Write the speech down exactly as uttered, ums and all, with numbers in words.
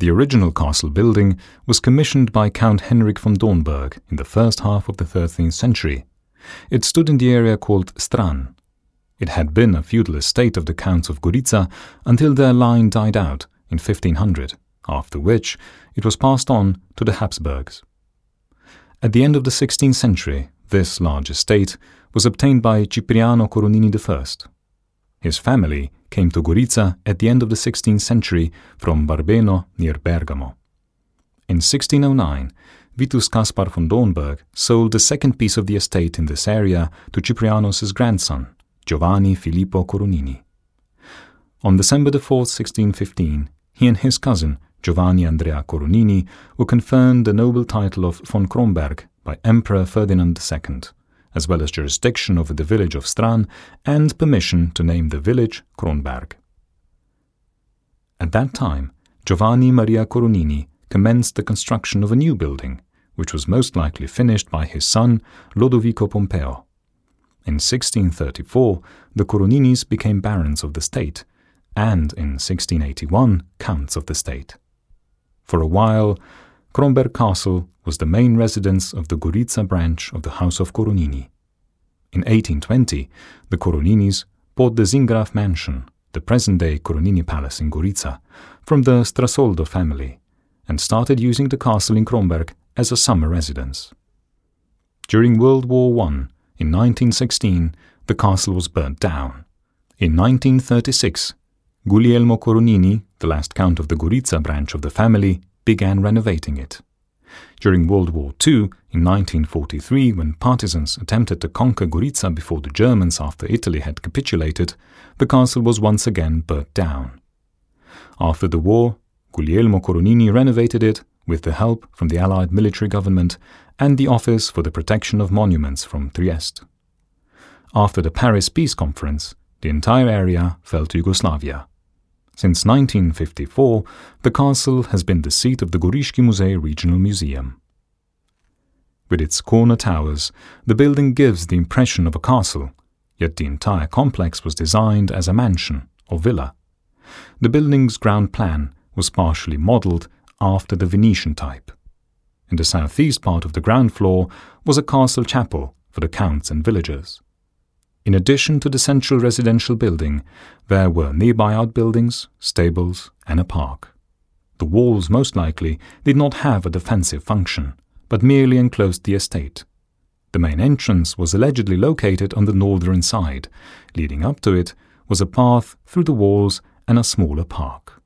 The original castle building was commissioned by Count Henrik von Dornberg in the first half of the thirteenth century. It stood in the area called Stran. It had been a feudal estate of the Counts of Gorica until their line died out in fifteen hundred, after which it was passed on to the Habsburgs. At the end of the sixteenth century, this large estate was obtained by Cipriano Coronini the First. His family came to Gorica at the end of the sixteenth century from Barbeno near Bergamo. In sixteen oh nine, Vitus Caspar von Dornberg sold the second piece of the estate in this area to Cipriano's grandson, Giovanni Filippo Coronini. On December the fourth, sixteen fifteen, he and his cousin, Giovanni Andrea Coronini, were conferred the noble title of von Kronberg by Emperor Ferdinand the Second, as well as jurisdiction over the village of Stran and permission to name the village Kronberg. At that time, Giovanni Maria Coronini commenced the construction of a new building, which was most likely finished by his son Lodovico Pompeo. In sixteen thirty-four, the Coroninis became barons of the state, and in sixteen eighty-one, counts of the state. For a while, Kronberg Castle was the main residence of the Gorica branch of the House of Coronini. In eighteen twenty, the Coroninis bought the Zingraf mansion, the present-day Coronini Palace in Gorica, from the Strasoldo family, and started using the castle in Kronberg as a summer residence. During World War One, in nineteen sixteen, the castle was burnt down. In nineteen thirty-six, Guglielmo Coronini, the last count of the Gorica branch of the family, began renovating it. During World War Two, in nineteen forty-three, when partisans attempted to conquer Gorica before the Germans after Italy had capitulated, the castle was once again burnt down. After the war, Guglielmo Coronini renovated it with the help from the Allied military government and the Office for the Protection of Monuments from Trieste. After the Paris Peace Conference, the entire area fell to Yugoslavia. Since nineteen fifty-four, the castle has been the seat of the Gorishki Muzej Regional Museum. With its corner towers, the building gives the impression of a castle, yet the entire complex was designed as a mansion or villa. The building's ground plan was partially modelled after the Venetian type. In the southeast part of the ground floor was a castle chapel for the counts and villagers. In addition to the central residential building, there were nearby outbuildings, stables, and a park. The walls most likely did not have a defensive function, but merely enclosed the estate. The main entrance was allegedly located on the northern side. Leading up to it was a path through the walls and a smaller park.